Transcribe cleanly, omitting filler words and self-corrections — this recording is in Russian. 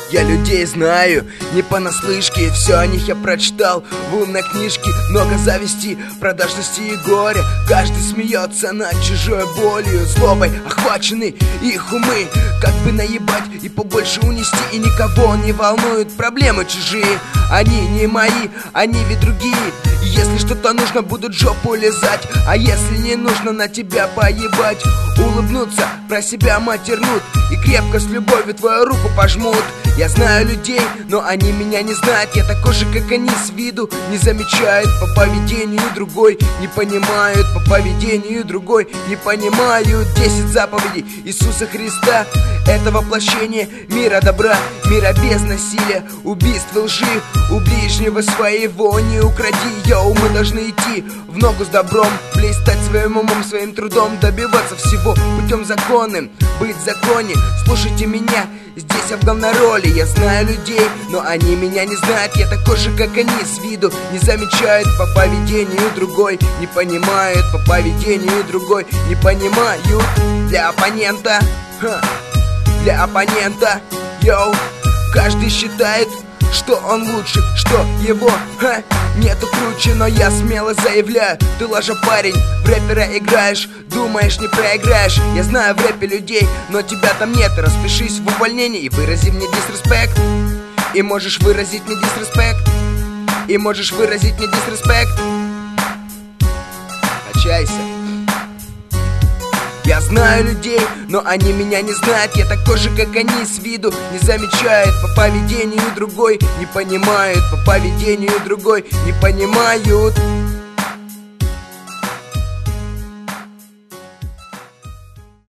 Я людей знаю, не понаслышке. Все о них я прочитал в умной книжке. Много зависти, продажности и горя. Каждый смеется над чужой болью. Злобой охвачены их умы. Как бы наебать и побольше унести. И никого не волнуют проблемы чужие. Они не мои, они ведь другие. Если что-то нужно, будут жопу лизать. А если не нужно, на тебя поебать. Улыбнуться, про себя матернут. И крепко с любовью твою руку пожмут. Я знаю людей, но они меня не знают. Я такой же, как они, с виду не замечают. По поведению другой не понимают. По поведению другой не понимают. 10 заповедей Иисуса Христа — это воплощение мира добра, мира без насилия, убийств и лжи. У ближнего своего не укради. Йоу, мы должны идти в ногу с добром, блистать своим умом, своим трудом, добиваться всего путем законным, быть в законе. Слушайте меня, здесь я в главной роли. Я знаю людей, но они меня не знают. Я такой же, как они, с виду не замечают. По поведению другой не понимают. По поведению другой не понимают. Для оппонента, для оппонента, йоу, каждый считает, что он лучше, что его нету круче. Но я смело заявляю, ты лажа парень, в рэпера играешь, думаешь не проиграешь. Я знаю в рэпе людей, но тебя там нет. Распишись в увольнении и вырази мне дисреспект. И можешь выразить мне дисреспект. И можешь выразить мне дисреспект. Качайся. Я знаю людей, но они меня не знают. Я такой же, как они, с виду не замечают. По поведению другой не понимают. По поведению другой не понимают.